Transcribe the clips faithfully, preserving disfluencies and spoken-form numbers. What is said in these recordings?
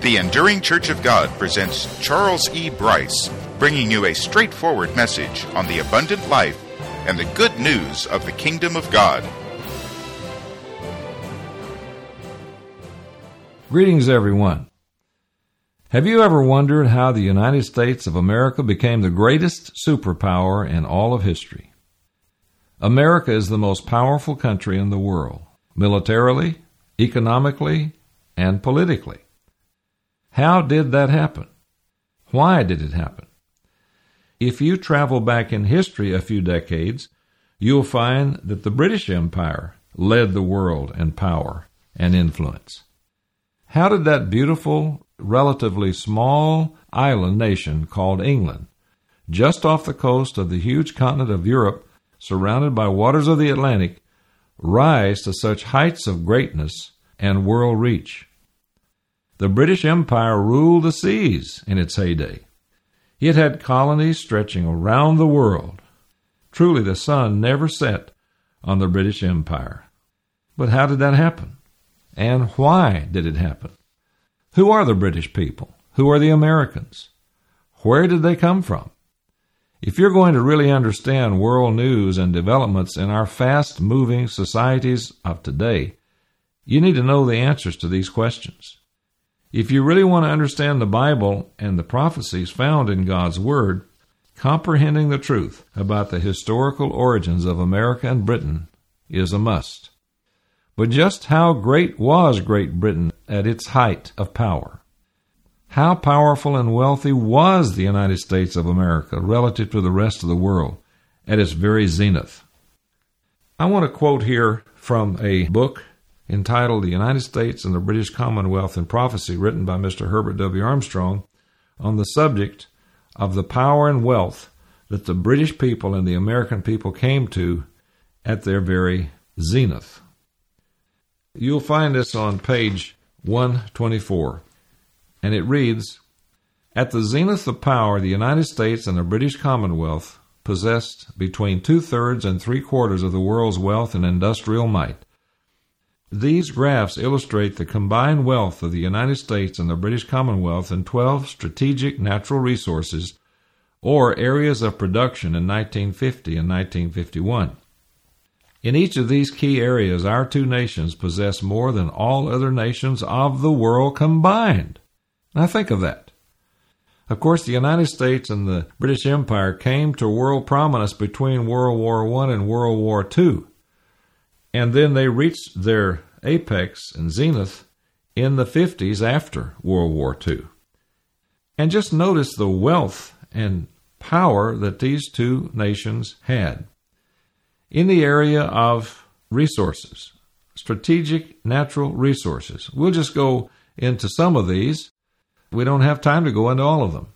The Enduring Church of God presents Charles E. Bryce, bringing you a straightforward message on the abundant life and the good news of the kingdom of God. Greetings, everyone. Have you ever wondered how the United States of America became the greatest superpower in all of history? America is the most powerful country in the world, militarily, economically, and politically. How did that happen? Why did it happen? If you travel back in history a few decades, you'll find that the British Empire led the world in power and influence. How did that beautiful, relatively small island nation called England, just off the coast of the huge continent of Europe, surrounded by waters of the Atlantic, rise to such heights of greatness and world reach? The British Empire ruled the seas in its heyday. It had colonies stretching around the world. Truly, the sun never set on the British Empire. But how did that happen? And why did it happen? Who are the British people? Who are the Americans? Where did they come from? If you're going to really understand world news and developments in our fast-moving societies of today, you need to know the answers to these questions. If you really want to understand the Bible and the prophecies found in God's Word, comprehending the truth about the historical origins of America and Britain is a must. But just how great was Great Britain at its height of power? How powerful and wealthy was the United States of America relative to the rest of the world at its very zenith? I want to quote here from a book entitled The United States and the British Commonwealth in Prophecy, written by Mister Herbert W. Armstrong, on the subject of the power and wealth that the British people and the American people came to at their very zenith. You'll find this on page one twenty-four, and it reads, "At the zenith of power, the United States and the British Commonwealth possessed between two-thirds and three-quarters of the world's wealth and industrial might. These graphs illustrate the combined wealth of the United States and the British Commonwealth in twelve strategic natural resources or areas of production in nineteen fifty and nineteen fifty-one. In each of these key areas, our two nations possess more than all other nations of the world combined." Now think of that. Of course, the United States and the British Empire came to world prominence between World War One and World War Two. And then they reached their apex and zenith in the fifties after World War Two. And just notice the wealth and power that these two nations had. In the area of resources, strategic natural resources. We'll just go into some of these. We don't have time to go into all of them.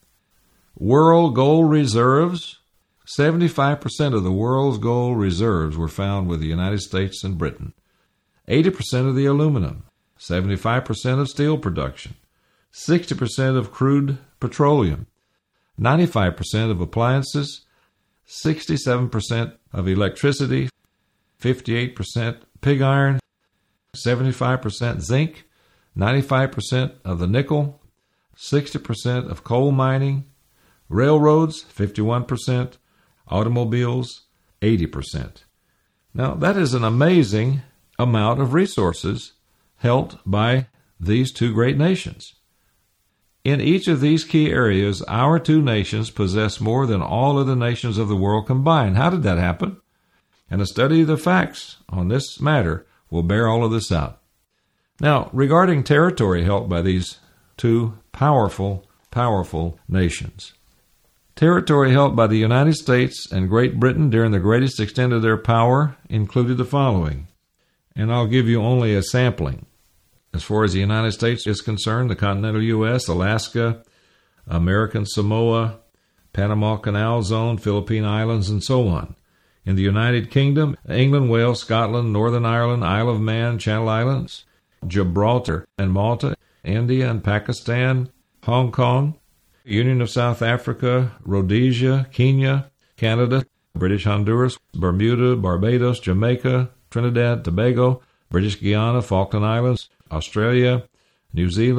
World gold reserves. seventy-five percent of the world's gold reserves were found with the United States and Britain. eighty percent of the aluminum, seventy-five percent of steel production, sixty percent of crude petroleum, ninety-five percent of appliances, sixty-seven percent of electricity, fifty-eight percent pig iron, seventy-five percent zinc, ninety-five percent of the nickel, sixty percent of coal mining, railroads, fifty-one percent, automobiles, eighty percent. Now, that is an amazing amount of resources held by these two great nations. In each of these key areas, our two nations possess more than all other nations of the world combined. How did that happen? And a study of the facts on this matter will bear all of this out. Now, regarding territory held by these two powerful, powerful nations. Territory held by the United States and Great Britain during the greatest extent of their power included the following, and I'll give you only a sampling. As far as the United States is concerned, the continental U S, Alaska, American Samoa, Panama Canal Zone, Philippine Islands, and so on. In the United Kingdom, England, Wales, Scotland, Northern Ireland, Isle of Man, Channel Islands, Gibraltar and Malta, India and Pakistan, Hong Kong, Union of South Africa, Rhodesia, Kenya, Canada, British Honduras, Bermuda, Barbados, Jamaica, Trinidad, Tobago, British Guiana, Falkland Islands, Australia, New Zealand,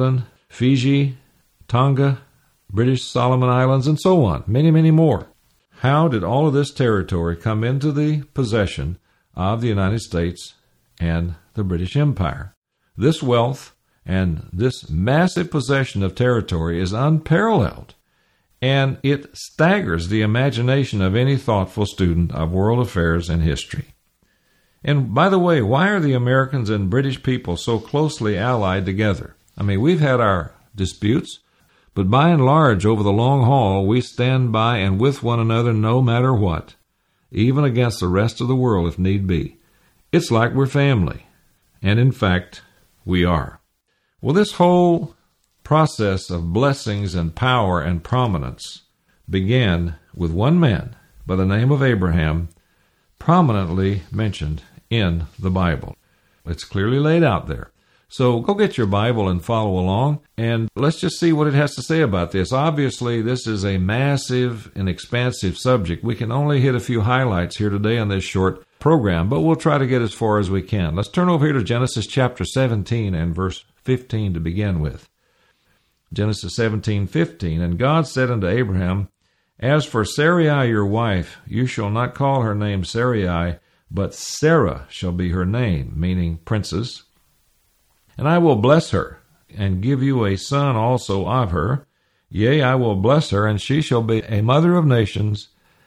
Fiji, Tonga, British Solomon Islands, and so on, many, many more. How did all of this territory come into the possession of the United States and the British Empire? This wealth and this massive possession of territory is unparalleled, and it staggers the imagination of any thoughtful student of world affairs and history. And by the way, why are the Americans and British people so closely allied together? I mean, we've had our disputes, but by and large, over the long haul, we stand by and with one another no matter what, even against the rest of the world if need be. It's like we're family, and in fact, we are. Well, this whole process of blessings and power and prominence began with one man by the name of Abraham, prominently mentioned in the Bible. It's clearly laid out there. So go get your Bible and follow along, and let's just see what it has to say about this. Obviously, this is a massive and expansive subject. We can only hit a few highlights here today on this short program, but we'll try to get as far as we can. Let's turn over here to Genesis chapter seventeen and verse fifteen to begin with. Genesis seventeen fifteen, and God said unto Abraham, As for Sarai your wife, you shall not call her name Sarai, but Sarah shall be her name, meaning princess. And I will bless her, and give you a son also of her. Yea, I will bless her, and she shall be a mother of nations.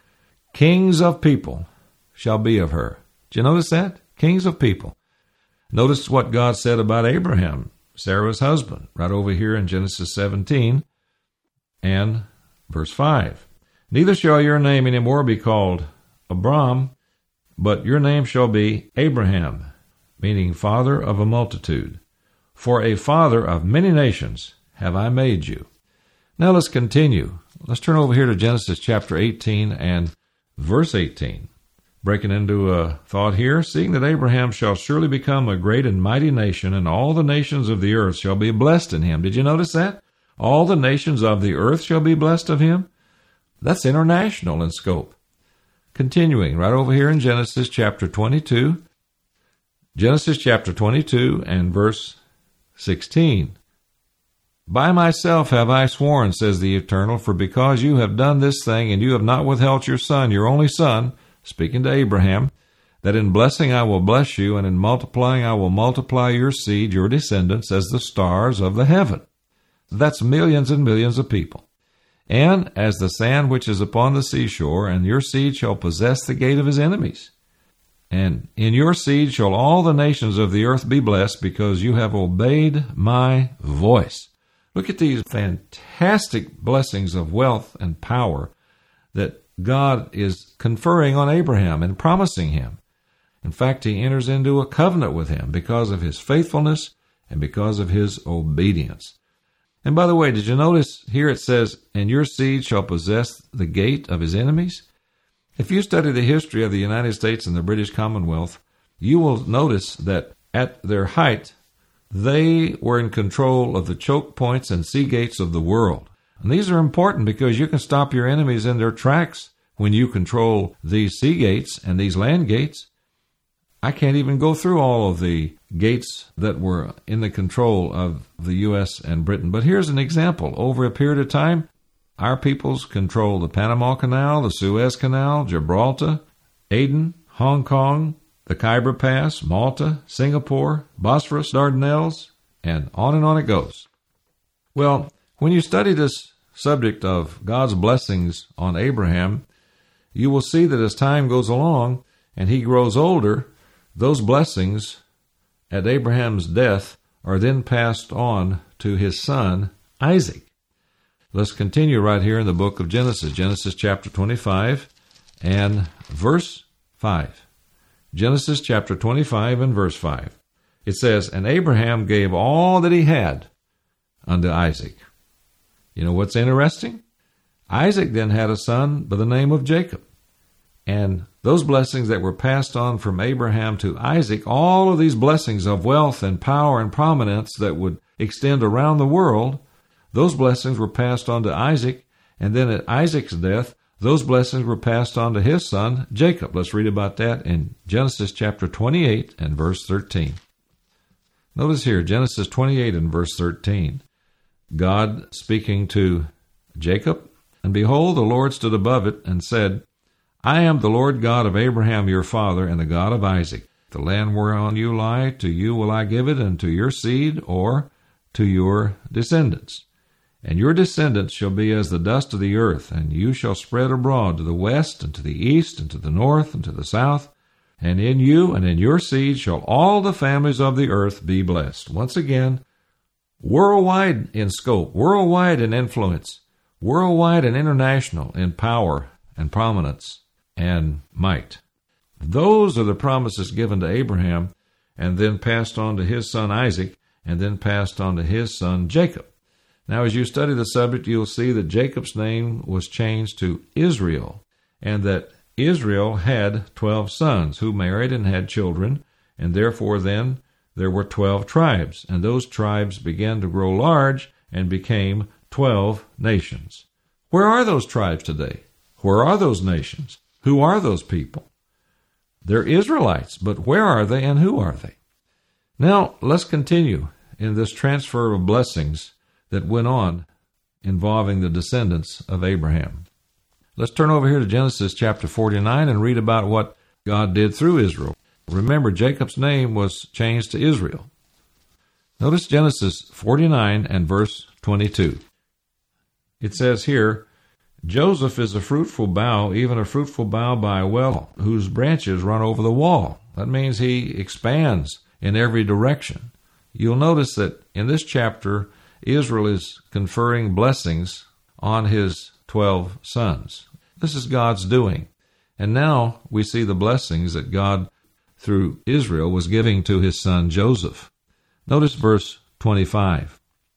Kings of people shall be of her. Did you notice that? Kings of people. Notice what God said about Abraham, Sarah's husband, right over here in Genesis seventeen and verse five. Neither shall your name any more be called Abram, but your name shall be Abraham, meaning father of a multitude. For a father of many nations have I made you. Now let's continue. Let's turn over here to Genesis chapter eighteen and verse eighteen. Breaking into a thought here, seeing that Abraham shall surely become a great and mighty nation, and all the nations of the earth shall be blessed in him. Did you notice that? All the nations of the earth shall be blessed of him. That's international in scope. Continuing right over here in Genesis chapter twenty-two. Genesis chapter twenty-two and verse sixteen. By myself have I sworn, says the Eternal, for because you have done this thing, and you have not withheld your son, your only son, speaking to Abraham, that in blessing I will bless you, and in multiplying I will multiply your seed, your descendants, as the stars of the heaven. That's millions and millions of people. And as the sand which is upon the seashore, and your seed shall possess the gate of his enemies. And in your seed shall all the nations of the earth be blessed, because you have obeyed my voice. Look at these fantastic blessings of wealth and power that God is conferring on Abraham and promising him. In fact, he enters into a covenant with him because of his faithfulness and because of his obedience. And by the way, did you notice here it says, and your seed shall possess the gate of his enemies? If you study the history of the United States and the British Commonwealth, you will notice that at their height, they were in control of the choke points and sea gates of the world. And these are important because you can stop your enemies in their tracks when you control these sea gates and these land gates. I can't even go through all of the gates that were in the control of the U S and Britain. But here's an example. Over a period of time, our peoples control the Panama Canal, the Suez Canal, Gibraltar, Aden, Hong Kong, the Khyber Pass, Malta, Singapore, Bosphorus, Dardanelles, and on and on it goes. Well, when you study this subject of God's blessings on Abraham, you will see that as time goes along and he grows older, those blessings at Abraham's death are then passed on to his son, Isaac. Let's continue right here in the book of Genesis, Genesis chapter twenty-five and verse five. Genesis chapter twenty-five and verse five. It says, and Abraham gave all that he had unto Isaac. You know what's interesting? Isaac then had a son by the name of Jacob. And those blessings that were passed on from Abraham to Isaac, all of these blessings of wealth and power and prominence that would extend around the world, those blessings were passed on to Isaac. And then at Isaac's death, those blessings were passed on to his son, Jacob. Let's read about that in Genesis chapter twenty-eight and verse thirteen. Notice here, Genesis twenty-eight and verse thirteen. God speaking to Jacob. And behold, the Lord stood above it and said, I am the Lord God of Abraham your father, and the God of Isaac. The land whereon you lie, to you will I give it, and to your seed, or to your descendants. And your descendants shall be as the dust of the earth, and you shall spread abroad to the west, and to the east, and to the north, and to the south. And in you and in your seed shall all the families of the earth be blessed. Once again, worldwide in scope, worldwide in influence, worldwide and international in power and prominence and might. Those are the promises given to Abraham, and then passed on to his son Isaac, and then passed on to his son Jacob. Now, as you study the subject, you'll see that Jacob's name was changed to Israel, and that Israel had twelve sons who married and had children, and therefore then there were twelve tribes, and those tribes began to grow large and became twelve nations. Where are those tribes today? Where are those nations? Who are those people? They're Israelites, but where are they and who are they? Now, let's continue in this transfer of blessings that went on involving the descendants of Abraham. Let's turn over here to Genesis chapter forty-nine and read about what God did through Israel. Remember, Jacob's name was changed to Israel. Notice Genesis forty-nine and verse twenty-two. It says here, Joseph is a fruitful bough, even a fruitful bough by a well, whose branches run over the wall. That means he expands in every direction. You'll notice that in this chapter, Israel is conferring blessings on his twelve sons. This is God's doing. And now we see the blessings that God, through Israel, was giving to his son Joseph. Notice verse twenty-five.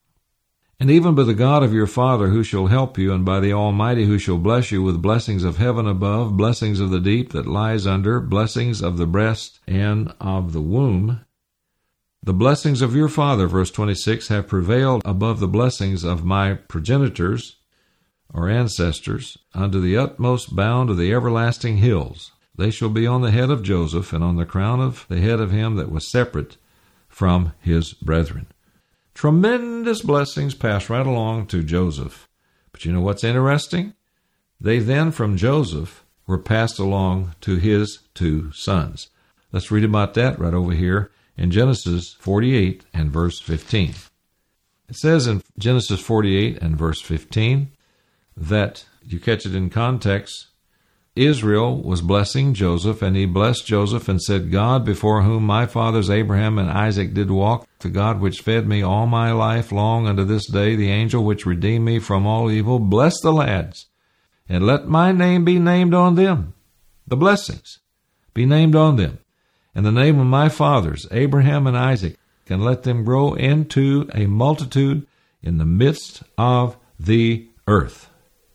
And even by the God of your father who shall help you, and by the Almighty who shall bless you with blessings of heaven above, blessings of the deep that lies under, blessings of the breast and of the womb. The blessings of your father, verse twenty-six, have prevailed above the blessings of my progenitors, or ancestors, unto the utmost bound of the everlasting hills. They shall be on the head of Joseph, and on the crown of the head of him that was separate from his brethren. Tremendous blessings passed right along to Joseph. But you know what's interesting? They then, from Joseph, were passed along to his two sons. Let's read about that right over here in Genesis forty-eight and verse fifteen. It says in Genesis forty-eight and verse fifteen that, you catch it in context, Israel was blessing Joseph, and he blessed Joseph and said, God, before whom my fathers Abraham and Isaac did walk, the God which fed me all my life long unto this day, the angel which redeemed me from all evil, bless the lads, and let my name be named on them. The blessings be named on them, and the name of my fathers Abraham and Isaac, and let them grow into a multitude in the midst of the earth.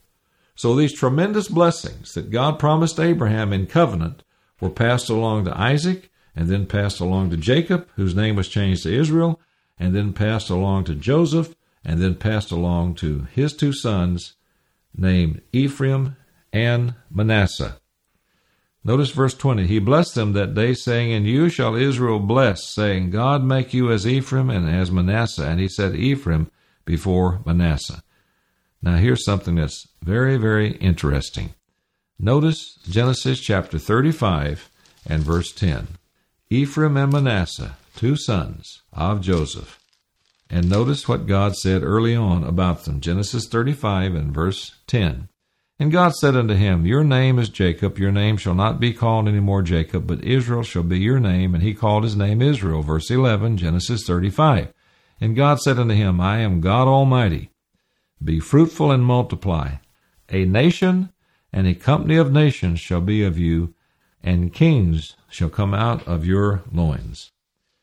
So these tremendous blessings that God promised Abraham in covenant were passed along to Isaac, and then passed along to Jacob, whose name was changed to Israel, and then passed along to Joseph, and then passed along to his two sons, named Ephraim and Manasseh. Notice verse twenty. He blessed them that day, saying, In you shall Israel bless, saying, God make you as Ephraim and as Manasseh. And he said Ephraim before Manasseh. Now here's something that's very, very interesting. Notice Genesis chapter thirty-five and verse ten. Ephraim and Manasseh, two sons of Joseph. And notice what God said early on about them. Genesis thirty-five and verse ten. And God said unto him, Your name is Jacob, your name shall not be called any more Jacob, but Israel shall be your name. And he called his name Israel. Verse eleven, Genesis thirty-five. And God said unto him, I am God Almighty. Be fruitful and multiply. A nation and a company of nations shall be of you, and kings shall come out of your loins.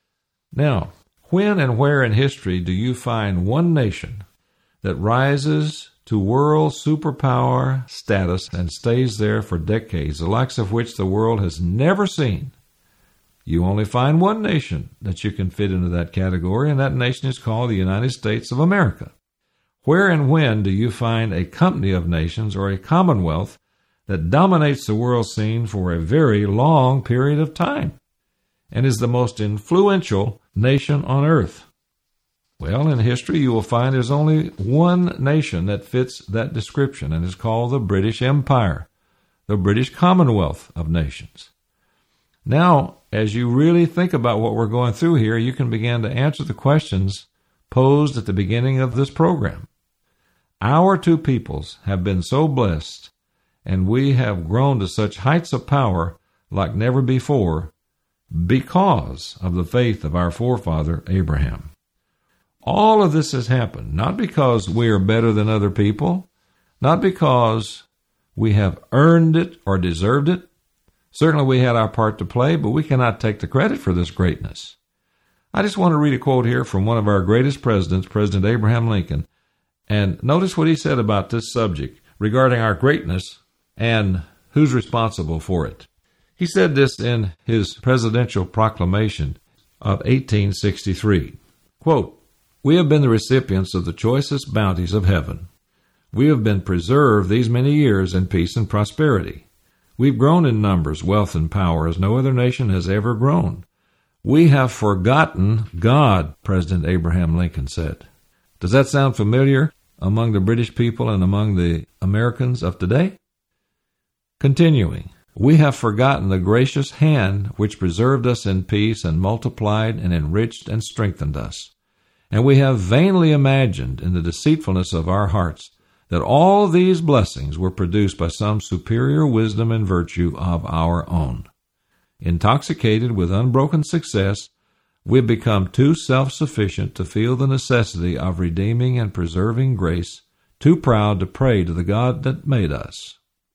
Now, when and where in history do you find one nation that rises to world superpower status and stays there for decades, the likes of which the world has never seen? You only find one nation that you can fit into that category, and that nation is called the United States of America. Where and when do you find a company of nations or a commonwealth that dominates the world scene for a very long period of time and is the most influential nation on earth? Well, in history, you will find there's only one nation that fits that description, and it's called the British Empire, the British Commonwealth of Nations. Now, as you really think about what we're going through here, you can begin to answer the questions posed at the beginning of this program. Our two peoples have been so blessed, and we have grown to such heights of power like never before because of the faith of our forefather Abraham. All of this has happened not because we are better than other people, not because we have earned it or deserved it. Certainly we had our part to play, but we cannot take the credit for this greatness. I just want to read a quote here from one of our greatest presidents, President Abraham Lincoln, and notice what he said about this subject regarding our greatness and who's responsible for it. He said this in his presidential proclamation of eighteen sixty-three. Quote, "We have been the recipients of the choicest bounties of heaven. We have been preserved these many years in peace and prosperity. We've grown in numbers, wealth, and power as no other nation has ever grown. We have forgotten God," President Abraham Lincoln said. Does that sound familiar among the British people and among the Americans of today? Continuing, "We have forgotten the gracious hand which preserved us in peace and multiplied and enriched and strengthened us. And we have vainly imagined in the deceitfulness of our hearts that all these blessings were produced by some superior wisdom and virtue of our own. Intoxicated with unbroken success, we have become too self-sufficient to feel the necessity of redeeming and preserving grace, too proud to pray to the God that made us.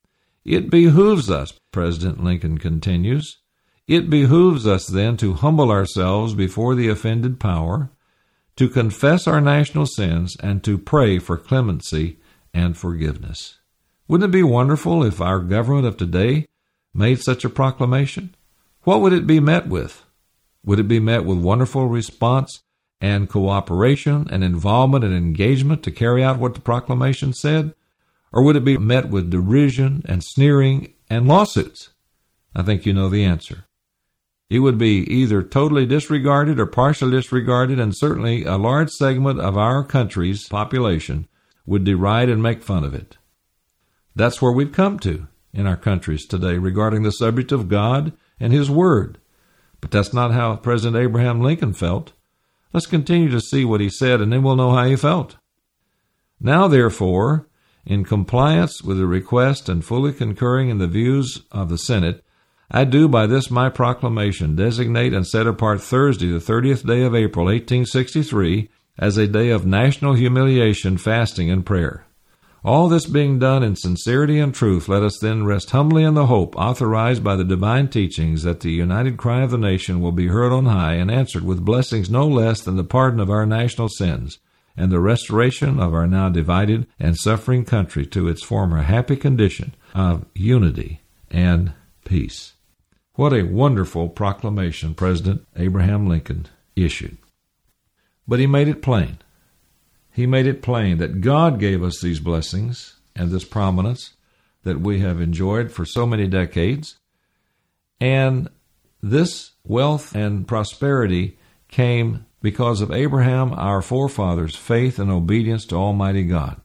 It behooves us," President Lincoln continues, "it behooves us then to humble ourselves before the offended power, to confess our national sins, and to pray for clemency and forgiveness." Wouldn't it be wonderful if our government of today made such a proclamation? What would it be met with? Would it be met with wonderful response and cooperation and involvement and engagement to carry out what the proclamation said? Or would it be met with derision and sneering and lawsuits? I think you know the answer. It would be either totally disregarded or partially disregarded, and certainly a large segment of our country's population would deride and make fun of it. That's where we've come to in our countries today regarding the subject of God and His Word. But that's not how President Abraham Lincoln felt. Let's continue to see what he said, and then we'll know how he felt. "Now, therefore, in compliance with the request and fully concurring in the views of the Senate, I do by this my proclamation designate and set apart Thursday, the thirtieth day of April, eighteen sixty-three, as a day of national humiliation, fasting, and prayer. All this being done in sincerity and truth, let us then rest humbly in the hope authorized by the divine teachings that the united cry of the nation will be heard on high and answered with blessings no less than the pardon of our national sins and the restoration of our now divided and suffering country to its former happy condition of unity and peace." What a wonderful proclamation President Abraham Lincoln issued. But he made it plain. He made it plain that God gave us these blessings and this prominence that we have enjoyed for so many decades. And this wealth and prosperity came because of Abraham, our forefather's faith and obedience to Almighty God.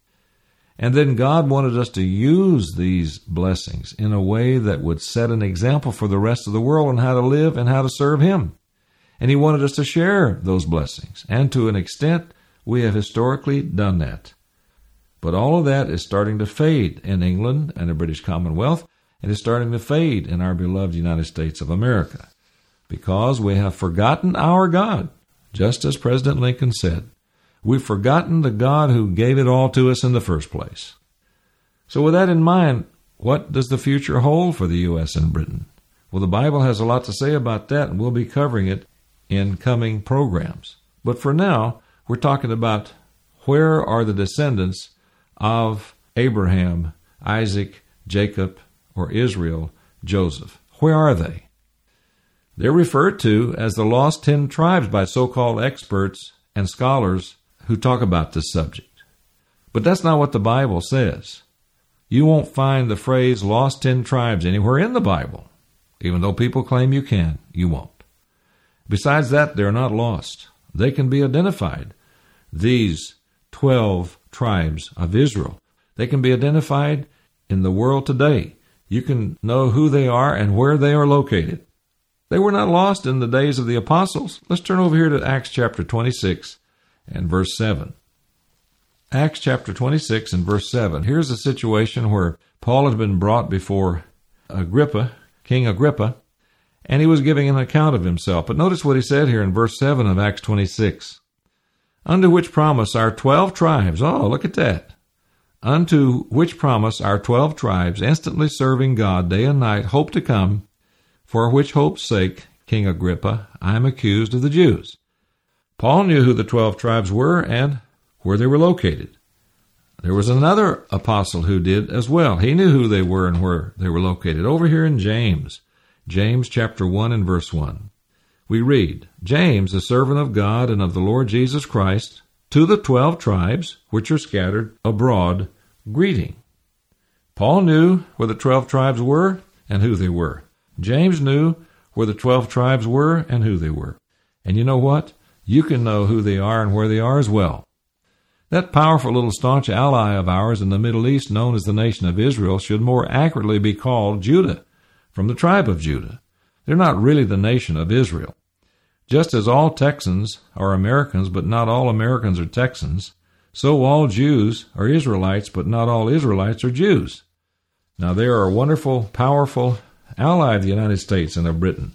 And then God wanted us to use these blessings in a way that would set an example for the rest of the world on how to live and how to serve Him. And He wanted us to share those blessings. And to an extent, we have historically done that. But all of that is starting to fade in England and the British Commonwealth, and is starting to fade in our beloved United States of America, because we have forgotten our God, just as President Lincoln said. We've forgotten the God who gave it all to us in the first place. So with that in mind, what does the future hold for the U S and Britain? Well, the Bible has a lot to say about that, and we'll be covering it in coming programs. But for now, we're talking about where are the descendants of Abraham, Isaac, Jacob, or Israel, Joseph. Where are they? They're referred to as the lost ten tribes by so-called experts and scholars who talk about this subject. But that's not what the Bible says. You won't find the phrase lost ten tribes anywhere in the Bible. Even though people claim you can, you won't. Besides that, they're not lost. they can be identified. These twelve tribes of Israel, they can be identified in the world today. You can know who they are and where they are located. They were not lost in the days of the apostles. Let's turn over here to Acts chapter twenty-six and verse seven. Acts chapter twenty-six and verse seven. Here's a situation where Paul had been brought before Agrippa, King Agrippa, and he was giving an account of himself. But notice what he said here in verse seven of Acts twenty-six. Unto which promise our twelve tribes, oh, look at that. Unto which promise our twelve tribes, instantly serving God day and night, hope to come, for which hope's sake, King Agrippa, I am accused of the Jews. Paul knew who the twelve tribes were and where they were located. There was another apostle who did as well. He knew who they were and where they were located. Over here in James, James chapter one and verse one, we read, James, a servant of God and of the Lord Jesus Christ, to the twelve tribes which are scattered abroad, greeting. Paul knew where the twelve tribes were and who they were. James knew where the twelve tribes were and who they were. And you know what? You can know who they are and where they are as well. That powerful little staunch ally of ours in the Middle East, known as the nation of Israel, should more accurately be called Judah, from the tribe of Judah. They're not really the nation of Israel. Just as all Texans are Americans, but not all Americans are Texans, so all Jews are Israelites, but not all Israelites are Jews. Now, they are a wonderful, powerful ally of the United States and of Britain.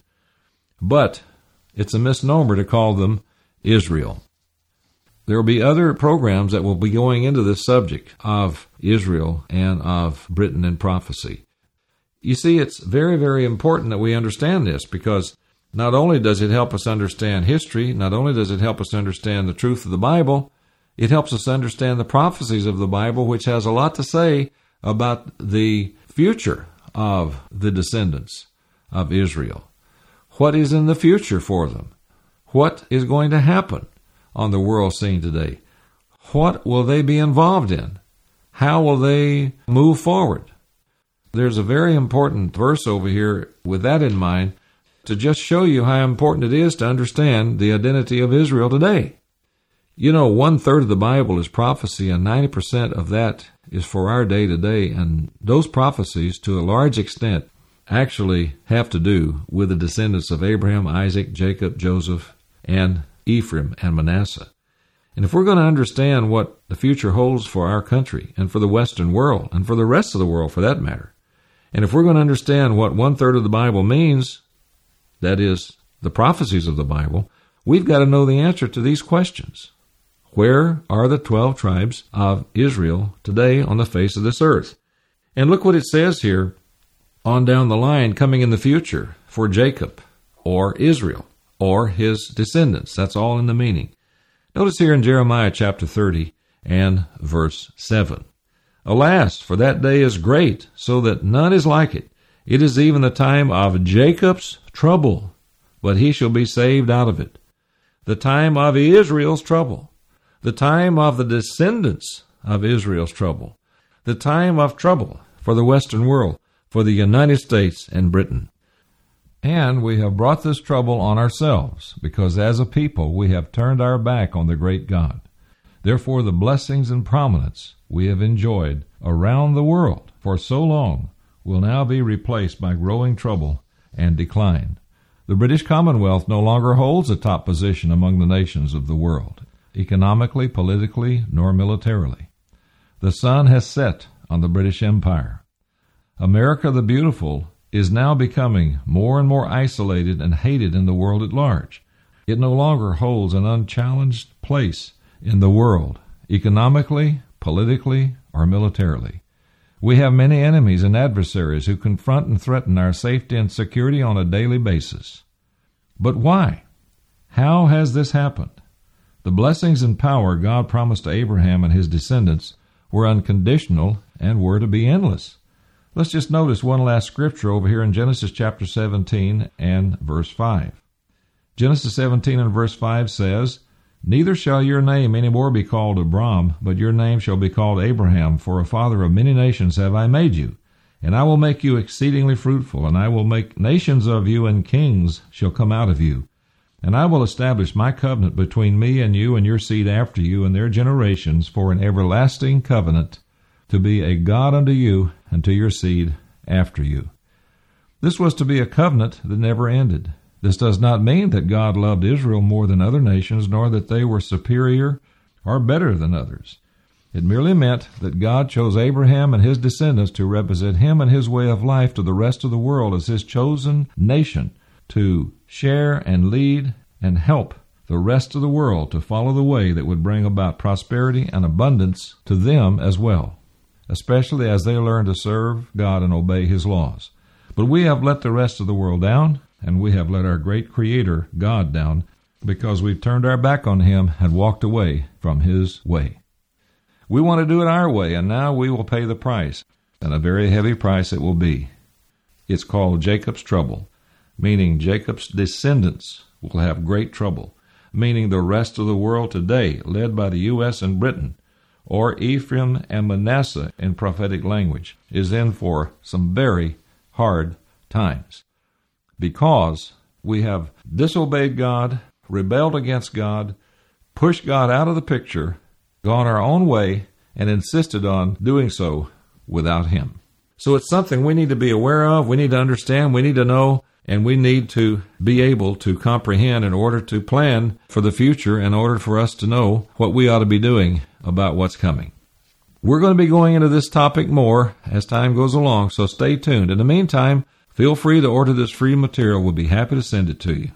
But it's a misnomer to call them Israel. There will be other programs that will be going into this subject of Israel and of Britain and prophecy. You see, it's very, very important that we understand this, because not only does it help us understand history, not only does it help us understand the truth of the Bible, it helps us understand the prophecies of the Bible, which has a lot to say about the future of the descendants of Israel. What is in the future for them? What is going to happen on the world scene today? What will they be involved in? How will they move forward? There's a very important verse over here with that in mind to just show you how important it is to understand the identity of Israel today. You know, one-third of the Bible is prophecy, and ninety percent of that is for our day today, and those prophecies, to a large extent, actually have to do with the descendants of Abraham, Isaac, Jacob, Joseph, and Ephraim and Manasseh. And if we're going to understand what the future holds for our country and for the Western world and for the rest of the world for that matter, and if we're going to understand what one-third of the Bible means, that is, the prophecies of the Bible, we've got to know the answer to these questions. Where are the twelve tribes of Israel today on the face of this earth? And look what it says here on down the line, coming in the future, for Jacob, or Israel, or his descendants. That's all in the meaning. Notice here in Jeremiah chapter thirty and verse seven. Alas, for that day is great, so that none is like it. It is even the time of Jacob's trouble, but he shall be saved out of it. The time of Israel's trouble. The time of the descendants of Israel's trouble. The time of trouble for the Western world, for the United States and Britain. And we have brought this trouble on ourselves, because as a people we have turned our back on the great God. Therefore the blessings and prominence we have enjoyed around the world for so long will now be replaced by growing trouble and decline. The British Commonwealth no longer holds a top position among the nations of the world, economically, politically, nor militarily. The sun has set on the British Empire. America the Beautiful is now becoming more and more isolated and hated in the world at large. It no longer holds an unchallenged place in the world, economically, politically, or militarily. We have many enemies and adversaries who confront and threaten our safety and security on a daily basis. But why? How has this happened? The blessings and power God promised to Abraham and his descendants were unconditional and were to be endless. Let's just notice one last scripture over here in Genesis chapter seventeen and verse five. Genesis seventeen and verse five says, Neither shall your name any more be called Abram, but your name shall be called Abraham, for a father of many nations have I made you. And I will make you exceedingly fruitful, and I will make nations of you, and kings shall come out of you. And I will establish my covenant between me and you and your seed after you and their generations for an everlasting covenant, to be a God unto you and to your seed after you. This was to be a covenant that never ended. This does not mean that God loved Israel more than other nations, nor that they were superior or better than others. It merely meant that God chose Abraham and his descendants to represent him and his way of life to the rest of the world as his chosen nation, to share and lead and help the rest of the world to follow the way that would bring about prosperity and abundance to them as well, especially as they learn to serve God and obey his laws. But we have let the rest of the world down, and we have let our great Creator, God, down, because we've turned our back on him and walked away from his way. We want to do it our way, and now we will pay the price, and a very heavy price it will be. It's called Jacob's trouble, meaning Jacob's descendants will have great trouble, meaning the rest of the world today, led by the U S and Britain, or Ephraim and Manasseh in prophetic language, is in for some very hard times, because we have disobeyed God, rebelled against God, pushed God out of the picture, gone our own way, and insisted on doing so without him. So it's something we need to be aware of, we need to understand, we need to know, and we need to be able to comprehend in order to plan for the future, in order for us to know what we ought to be doing about what's coming. We're going to be going into this topic more as time goes along, so stay tuned. In the meantime, feel free to order this free material. We'll be happy to send it to you.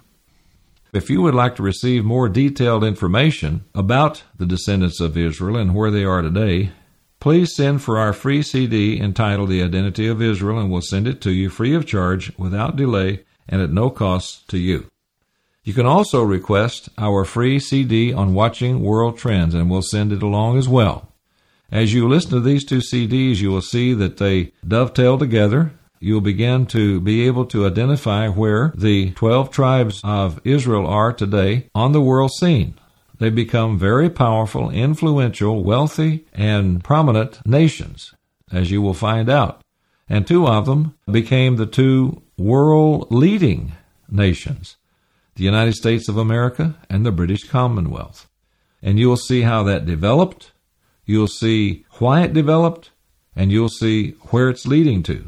If you would like to receive more detailed information about the descendants of Israel and where they are today, please send for our free C D entitled The Identity of Israel, and we'll send it to you free of charge, without delay, and at no cost to you. You can also request our free C D on watching world trends, and we'll send it along as well. As you listen to these two C Ds, you will see that they dovetail together. You'll begin to be able to identify where the twelve tribes of Israel are today on the world scene. They become very powerful, influential, wealthy, and prominent nations, as you will find out. And two of them became the two world-leading nations, the United States of America and the British Commonwealth. And you'll see how that developed, you'll see why it developed, and you'll see where it's leading to.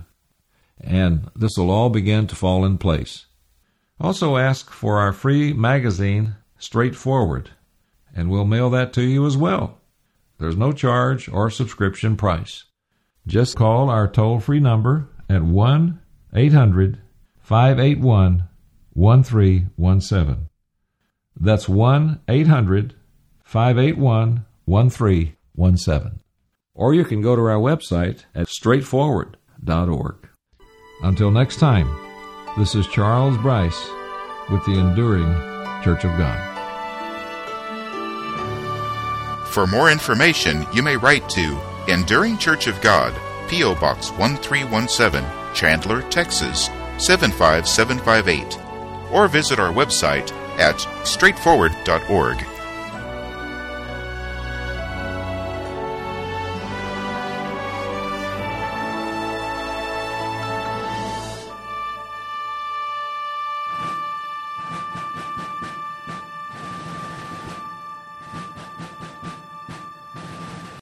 And this will all begin to fall in place. Also ask for our free magazine, Straightforward, and we'll mail that to you as well. There's no charge or subscription price. Just call our toll-free number at one eight hundred five eight one one three one seven. That's one eight hundred five eight one one three one seven. Or you can go to our website at straightforward dot org. Until next time, this is Charles Bryce with the Enduring Church of God. For more information, you may write to Enduring Church of God, P O. Box one three one seven, Chandler, Texas seven five seven five eight, or visit our website at straightforward dot org.